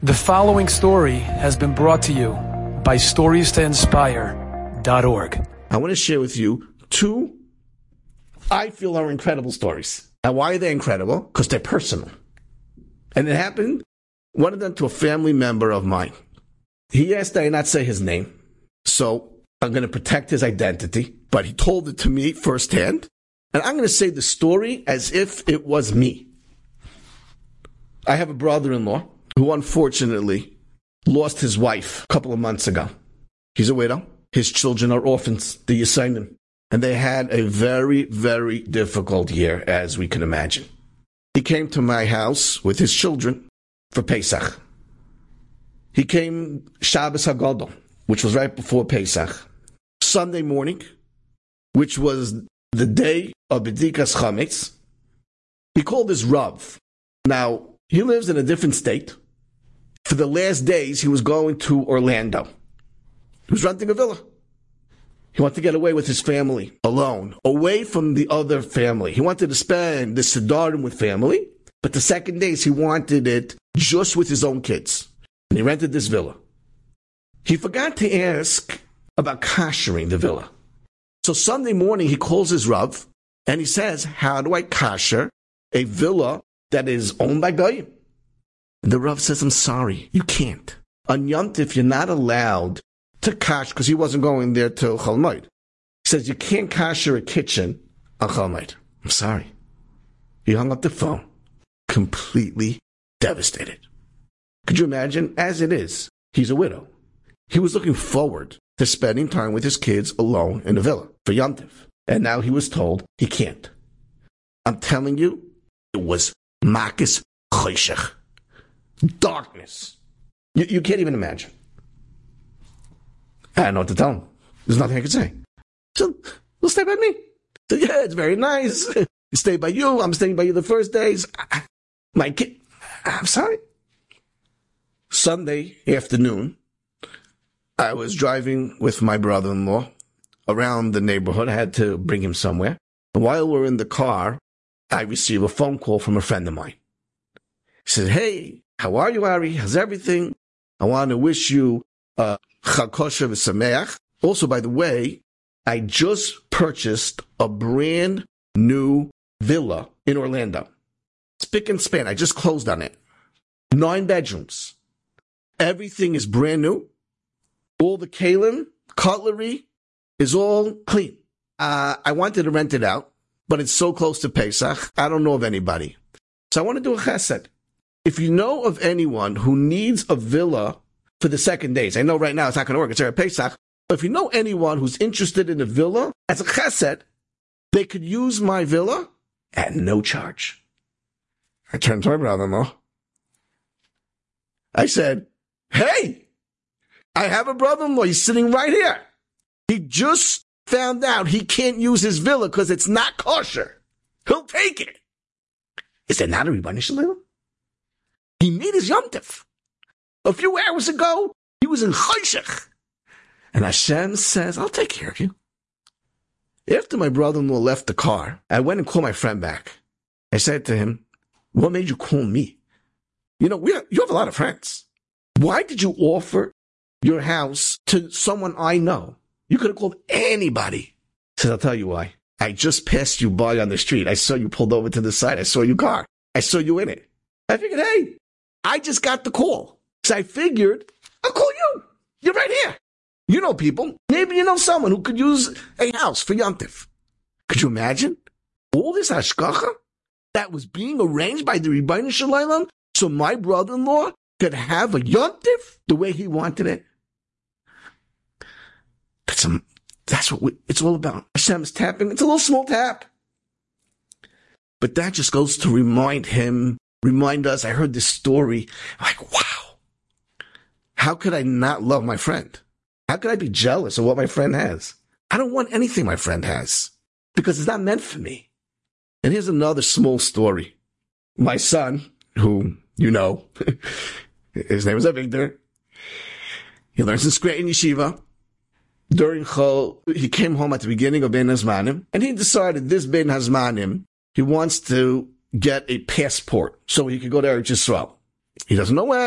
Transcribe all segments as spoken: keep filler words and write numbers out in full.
The following story has been brought to you by stories to inspire dot org. I want to share with you two, I feel, are incredible stories. Now, why are they incredible? Because they're personal. And it happened, one of them to a family member of mine. He asked that I not say his name, so I'm going to protect his identity, but he told it to me firsthand, and I'm going to say the story as if it was me. I have a brother-in-law who unfortunately lost his wife a couple of months ago. He's a widow. His children are orphans, the Yisainim. And they had a very, very difficult year, as we can imagine. He came to my house with his children for Pesach. He came Shabbos HaGadol, which was right before Pesach. Sunday morning, which was the day of B'dikas Chametz, he called his Rav. Now, he lives in a different state. For the last days, he was going to Orlando. He was renting a villa. He wanted to get away with his family, alone, away from the other family. He wanted to spend the Siddharim with family, but the second days, he wanted it just with his own kids. And he rented this villa. He forgot to ask about kashering the villa. So Sunday morning, he calls his Rav, and he says, how do I kasher a villa that is owned by Goyim? The Rav says, I'm sorry, you can't. On Yom Tov, you're not allowed to kash, because he wasn't going there till Chol Moed. He says, you can't kasher a kitchen on Chol Moed. I'm sorry. He hung up the phone, completely devastated. Could you imagine? As it is, he's a widow. He was looking forward to spending time with his kids alone in a villa for Yom Tov. And now he was told he can't. I'm telling you, it was Makis Choshech. Darkness. You, you can't even imagine. I don't know what to tell him. There's nothing I can say. So, he'll stay by me. So, yeah, it's very nice. You stay by you. I'm staying by you the first days. I, my kid, I'm sorry. Sunday afternoon, I was driving with my brother-in-law around the neighborhood. I had to bring him somewhere. And while we're in the car, I received a phone call from a friend of mine. He said, hey, how are you, Ari? How's everything? I want to wish you a Chag Kosher v'Sameach. Also, by the way, I just purchased a brand new villa in Orlando. Spick and span. I just closed on it. Nine bedrooms. Everything is brand new. All the kalim, cutlery is all clean. Uh, I wanted to rent it out, but it's so close to Pesach, I don't know of anybody. So I want to do a chesed. If you know of anyone who needs a villa for the second days, I know right now it's not going to work, it's at Pesach, but if you know anyone who's interested in a villa as a chesed, they could use my villa at no charge. I turned to my brother-in-law. I said, hey, I have a brother-in-law. He's sitting right here. He just found out he can't use his villa because it's not kosher. He'll take it. Is there not a Rebbeinu Shalom? He made his Yom Tov. A few hours ago, he was in Choshech. And Hashem says, I'll take care of you. After my brother-in-law left the car, I went and called my friend back. I said to him, what made you call me? You know, we have, you have a lot of friends. Why did you offer your house to someone I know? You could have called anybody. He says, I'll tell you why. I just passed you by on the street. I saw you pulled over to the side. I saw your car. I saw you in it. I figured, hey, I just got the call. So I figured, I'll call you. You're right here. You know people. Maybe you know someone who could use a house for Yom Tov. Could you imagine? All this hashgacha that was being arranged by the Rebbeinu Shalom so my brother-in-law could have a Yom Tov the way he wanted it. That's, a, that's what we, it's all about. Hashem's tapping. It's a little small tap. But that just goes to remind him, remind us, I heard this story. I'm like, wow. How could I not love my friend? How could I be jealous of what my friend has? I don't want anything my friend has because it's not meant for me. And here's another small story. My son, who you know, his name is Avigdor. He learns in Scranton Yeshiva. During Chol, he came home at the beginning of Ben Hazmanim, and he decided this Ben Hazmanim, he wants to get a passport so he could go to Eretz Yisrael. He doesn't know when,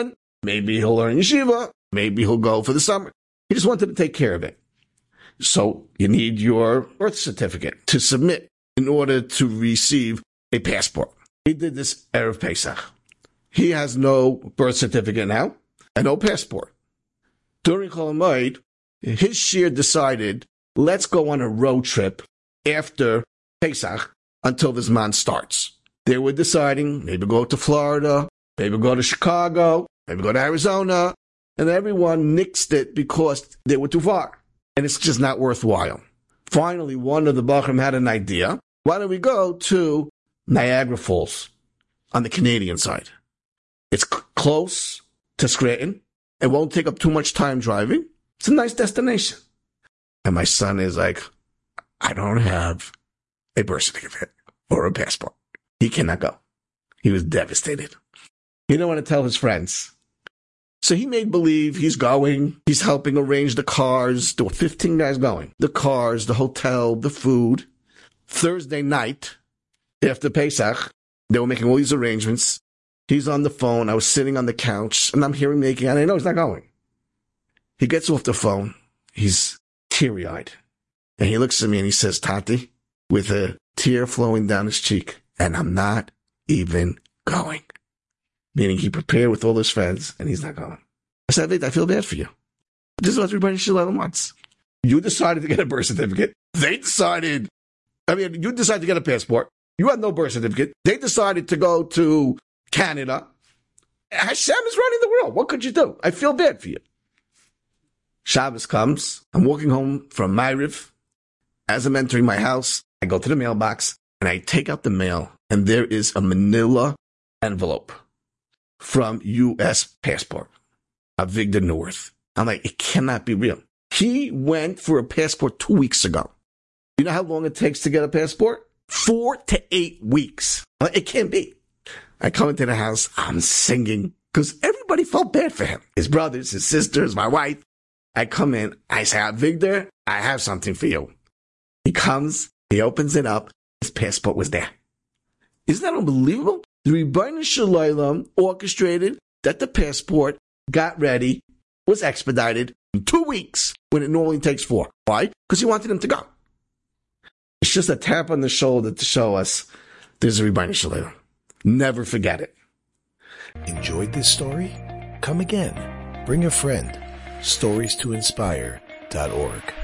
Maybe he'll learn yeshiva. Maybe he'll go for the summer. He just wanted to take care of it. So you need your birth certificate to submit in order to receive a passport. He did this Erev Pesach. He has no birth certificate now and no passport. During Chol Hamoed, his shir decided, let's go on a road trip after Pesach until this month starts. They were deciding, maybe go to Florida, maybe go to Chicago, maybe go to Arizona, and everyone nixed it because they were too far. And it's just not worthwhile. Finally, one of the Bachrim had an idea. Why don't we go to Niagara Falls on the Canadian side? It's c- close to Scranton. It won't take up too much time driving. It's a nice destination. And my son is like, I don't have a birth certificate or a passport. He cannot go. He was devastated. He didn't want to tell his friends. So he made believe he's going. He's helping arrange the cars. There were fifteen guys going. The cars, the hotel, the food. Thursday night, after Pesach, they were making all these arrangements. He's on the phone. I was sitting on the couch, and I'm hearing making, and I know he's not going. He gets off the phone. He's teary-eyed. And he looks at me and he says, Tati, with a tear flowing down his cheek, and I'm not even going. Meaning he prepared with all his friends, and he's not going. I said, I feel bad for you. This is what everybody should learn once. You decided to get a birth certificate. They decided, I mean, you decided to get a passport. You had no birth certificate. They decided to go to Canada. Hashem is running the world. What could you do? I feel bad for you. Shabbos comes. I'm walking home from Ma'ariv. As I'm entering my house, I go to the mailbox, and I take out the mail, and there is a manila envelope from U S Passport, Avigdor Neuwirth. I'm like, it cannot be real. He went for a passport two weeks ago. You know how long it takes to get a passport? Four to eight weeks. I'm like, it can't be. I come into the house, I'm singing, because everybody felt bad for him. His brothers, his sisters, my wife. I come in, I say, Avigdor, I have something for you. He comes, he opens it up, his passport was there. Isn't that unbelievable? The Ribbono Shel Olam orchestrated that the passport got ready, was expedited in two weeks when it normally takes four. Why? Because he wanted him to go. It's just a tap on the shoulder to show us there's a Ribbono Shel Olam. Never forget it. Enjoyed this story? Come again. Bring a friend. stories to inspire dot org